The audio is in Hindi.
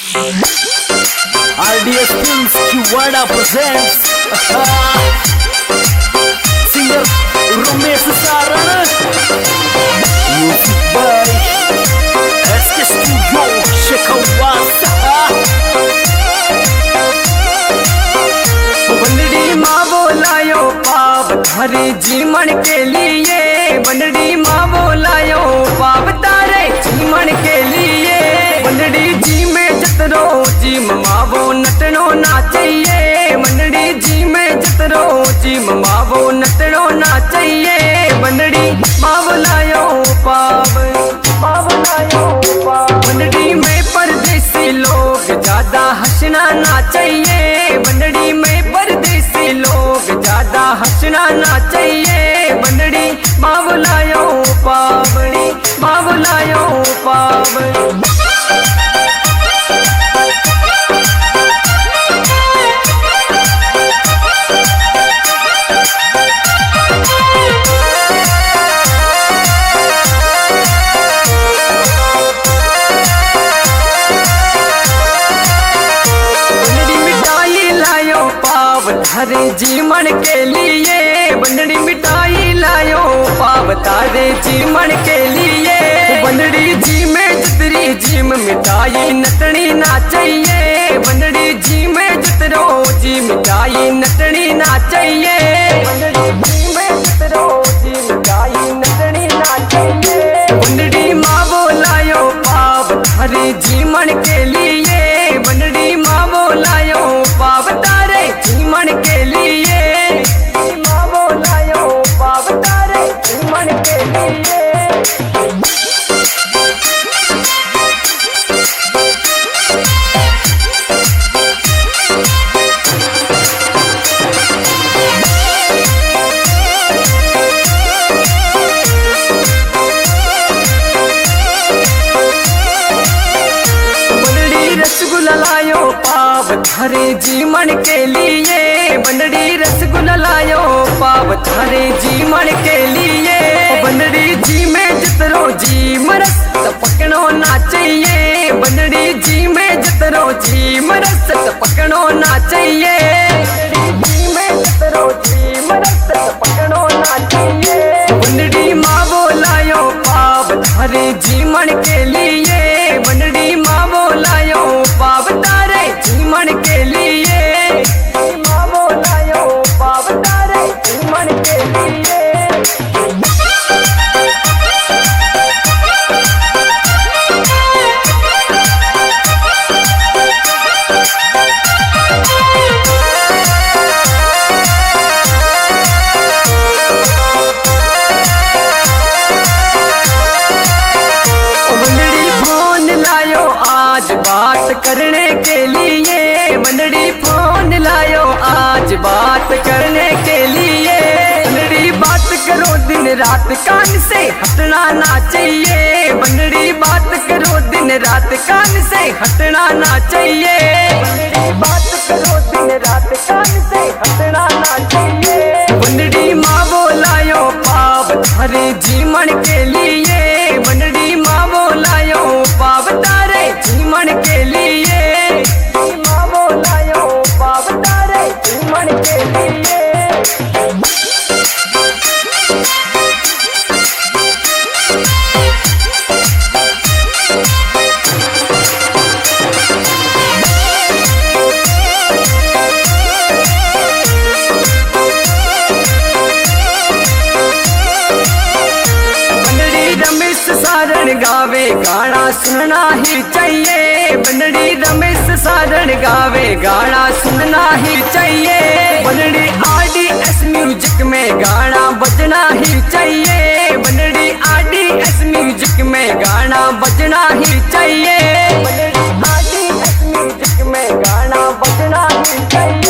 RDS Films Kiwada presents singer Romesh Saran, music by SK Studio Shekhawasa. बंदड़ी माँ बोलायो पाप तारे जीवन के लिए, बंदड़ी माँ बोलायो पाप तारे जीवन के लिए। बंदड़ी जी में जतरो जी मावो नटनो ना चाहिए, बंदड़ी जी में जतरो जी मावो नटनो ना चाहिए। बंदड़ी माँ बोलायो पाप, माँ बोलायो पाप। बंदड़ी में परदेसी लोग ज्यादा हंसना ना चाहिए, बंदड़ी में परदेसी लोग ज्यादा हंसना ना चाहिए। बंदड़ी माँ बुलायो पावनी, माँ बुलायो पावनी। तारे जीवन के लिए, बंदड़ी मिठाई लायो पाव तारे जीवन के लिए। बंदड़ी जी में जतरी जीम मिठाई नटनी ना चाहिए, बंदड़ी जी में जतरो जी मिठाई नटनी ना चाहिए। बंदड़ी जी में जतरो जी मिठाई नटनी ना चाहिए। बंदड़ी माँ बोलायो पाव तारे जीवन के लिए, बंदड़ी माँ बोलायो पाव तारे जीवन के लिए। माँ बोलायो पाव तारे जीवन के लिए। रसगुल्ला लायो पाव थारे जीवन के लिए, बंदड़ी रसगुल्ला लायो पाव थारे जीवन के लिए। बंदड़ी जी में जतरो जी मरस पकड़ो ना चाहिए, बंदड़ी जी में जतरो जी मरस पकड़ो ना चाहिए। जी में जतरो जी मरस पकड़ो ना चाहिए। बंदड़ी माँ बोलायो पाव थारे जीवन के लिए, बंदड़ी माँ बोलायो पाव तारे जीवन के लिए। माँ बोलायो पाव तारे जीवन के लिए। बात करने के लिए, बंदड़ी फोन लायो आज बात करने के लिए। बंदड़ी बात करो दिन रात कान से हटना ना चाहिए, बंदड़ी बात करो दिन रात कान से हटना ना चाहिए। बंदड़ी बात करो दिन रात कान से हटना ना चाहिए। बंदड़ी माँ बोलायो पाव थारे जीवन के लिए, बंदड़ी माँ बोलायो पाव तारे जीवन के लिए। माँ बोलायो पाव तारे जीवन के लिए। सारण गावे गाना सुनना ही चाहिए, बंदड़ी रमेश सारण गावे गाना सुनना ही चाहिए। बंदड़ी RDS म्यूजिक में गाना बजना ही चाहिए, बंदड़ी RDS म्यूजिक में गाना बजना ही चाहिए। बंदड़ी RDS म्यूजिक में गाना बजना ही चाहिए।